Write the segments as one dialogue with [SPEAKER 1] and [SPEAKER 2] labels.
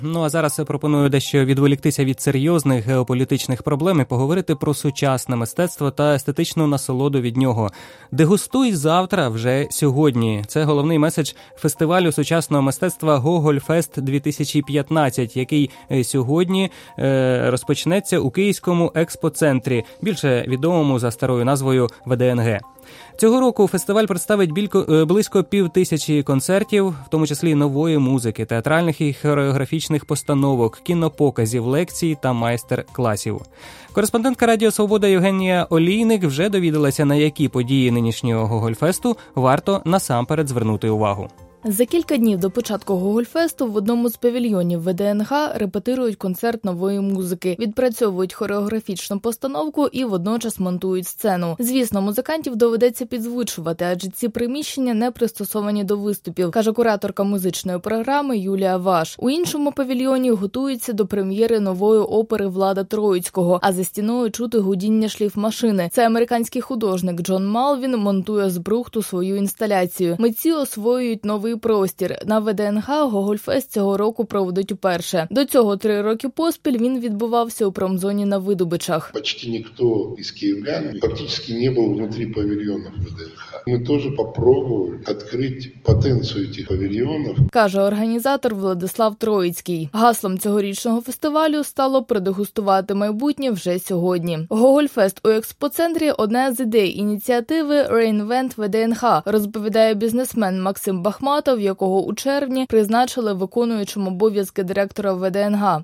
[SPEAKER 1] Ну а зараз я пропоную дещо відволіктися від серйозних геополітичних проблем і поговорити про сучасне мистецтво та естетичну насолоду від нього. Дегустуй завтра, вже сьогодні. Це головний меседж фестивалю сучасного мистецтва «Гогольфест 2015», який сьогодні розпочнеться у Київському експоцентрі, більше відомому за старою назвою ВДНГ. Цього року фестиваль представить близько 5000 концертів, в тому числі нової музики, театральних і хореографічних постановок, кінопоказів, лекцій та майстер-класів. Кореспондентка Радіо Свобода Євгенія Олійник вже довідалася, на які події нинішнього Гогольфесту варто насамперед звернути увагу.
[SPEAKER 2] За кілька днів до початку Гогольфесту в одному з павільйонів ВДНГ репетирують концерт нової музики, відпрацьовують хореографічну постановку і водночас монтують сцену. Звісно, музикантів доведеться підзвучувати, адже ці приміщення не пристосовані до виступів, каже кураторка музичної програми Юлія Ваш. У іншому павільйоні готуються до прем'єри нової опери Влада Троїцького, а за стіною чути гудіння шліфмашини. Це американський художник Джон Малвін монтує з брухту свою інсталяцію. Митці освоюють новий простір. На ВДНГ Гогольфест цього року проводить уперше. До цього 3 роки поспіль він відбувався у промзоні на Видубичах.
[SPEAKER 3] Почти ніхто із київлян практично не був внутрі павільйонів ВДНГ. Ми теж спробували відкрити потенцію цих павільйонів,
[SPEAKER 2] каже організатор Владислав Троїцький. Гаслом цьогорічного фестивалю стало продегустувати майбутнє вже сьогодні. Гогольфест у експоцентрі – одна з ідей ініціативи Reinvent ВДНГ, розповідає бізнесмен Максим Бахматов, якого у червні призначили виконуючим обов'язки директора ВДНГ.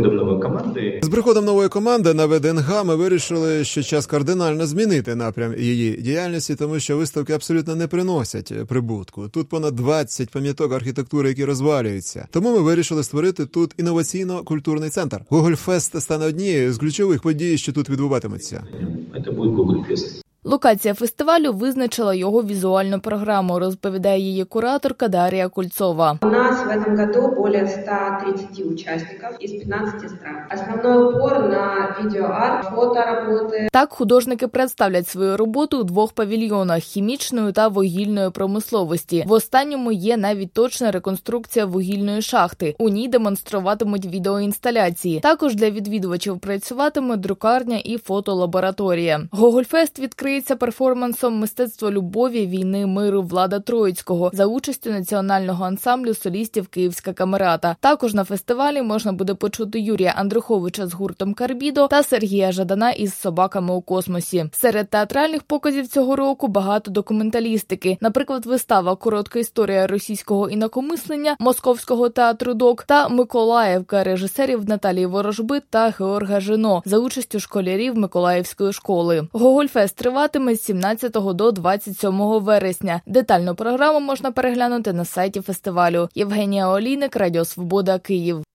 [SPEAKER 4] З приходом нової команди на ВДНГ ми вирішили, що час кардинально змінити напрям її діяльності, тому що виставки абсолютно не приносять прибутку. Тут понад 20 пам'яток архітектури, які розвалюються. Тому ми вирішили створити тут інноваційно-культурний центр. Гогольфест стане однією з ключових подій, що тут відбуватимуться.
[SPEAKER 5] Це буде Гогольфест.
[SPEAKER 2] Локація фестивалю визначила його візуальну програму, розповідає її кураторка Дар'я Кульцова.
[SPEAKER 6] У нас в этом году более 130 участников из 15 стран. Основной упор на видеоарт, фотороботи.
[SPEAKER 2] Так художники представлять свою роботу у 2 павільйонах – хімічної та вугільної промисловості. В останньому є навіть точна реконструкція вугільної шахти. У ній демонструватимуть відеоінсталяції. Також для відвідувачів працюватиме друкарня і фотолабораторія. Гогольфест відкриється перформансом «Мистецтво любові, війни, миру» Влада Троїцького за участю національного ансамблю солістів «Київська камерата». Також на фестивалі можна буде почути Юрія Андруховича з гуртом «Карбідо» та Сергія Жадана із «Собаками у космосі». Серед театральних показів цього року багато документалістики. Наприклад, вистава «Коротка історія російського інакомислення» Московського театру ДОК та «Миколаївка» режисерів Наталії Ворожбит та Георга Жино за участю школярів Миколаївської школи. Гогольфест триватиме з 17 до 27 вересня. Детальну програму можна переглянути на сайті фестивалю. Євгенія Олійник, Радіо Свобода, Київ.